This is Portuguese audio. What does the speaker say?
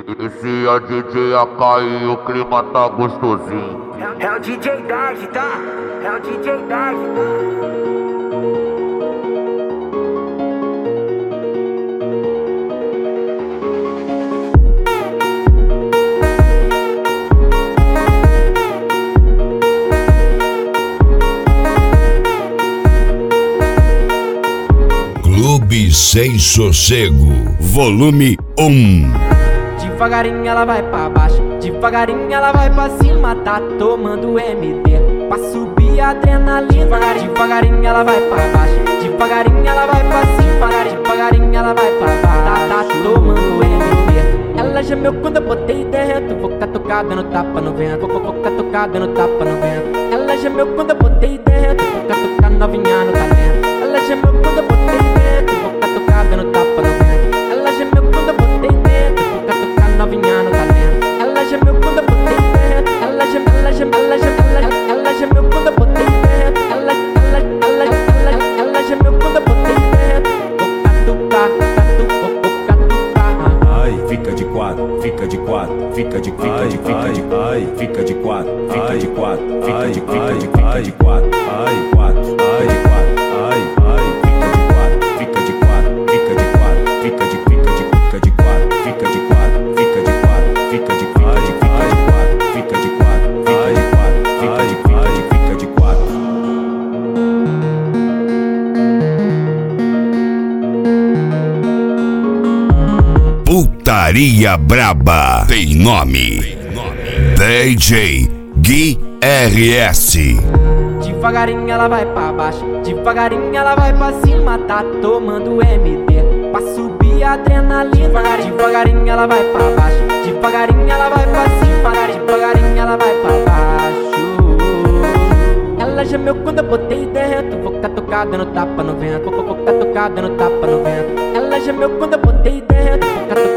Esse é a DJ AK e o clima tá gostosinho. É o DJ Daj, tá? É o DJ Daj, tá? Clube Sem Sossego, volume 1. Devagarinho ela vai pra baixo, devagarinho ela vai pra cima. Tá tomando MD pra subir a adrenalina. Devagarinho ela vai pra baixo, devagarinho ela vai pra cima. Devagarinho ela vai pra baixo, tá tomando MD. Ela gemeu quando eu botei dentro. Vou catucar dando tapa no vento. Vou catucar dando tapa no vento. Ela gemeu quando eu botei dentro. Vou catucar novinha no talento. Ela gemeu quando eu botei dentro. Vou catucar dando tapa no vento. Ela gemeu quando eu botei dentro. Vou catucar novinha no talento. Ela gemeu quando eu botei dentro. Ela gemeu quando eu botei dentro. Ela gemeu quando eu botei dentro. Vou catucar. Ai, fica de quatro, fica de quatro, fica de quatro, fica de quatro, fica de quatro, fica de quatro, ai, quatro, ai, de quatro, ai, fica de quatro, fica de quatro, fica de quatro, fica de quatro, fica de quatro, fica de quatro, fica de quatro, fica de quatro, fica de quatro. Putaria Braba tem nome. DJ Gui RS. Devagarinho ela vai pra baixo, devagarinho ela vai pra cima. Tá tomando MD pra subir a adrenalina. Devagarinho ela vai pra baixo, devagarinho ela vai pra cima. Devagarinho ela vai pra baixo. Ela gemeu quando eu botei dentro. Vou catucar dando tapa no vento. Vou catucar dando tapa no vento. Ela gemeu quando eu botei dentro. Vou catucar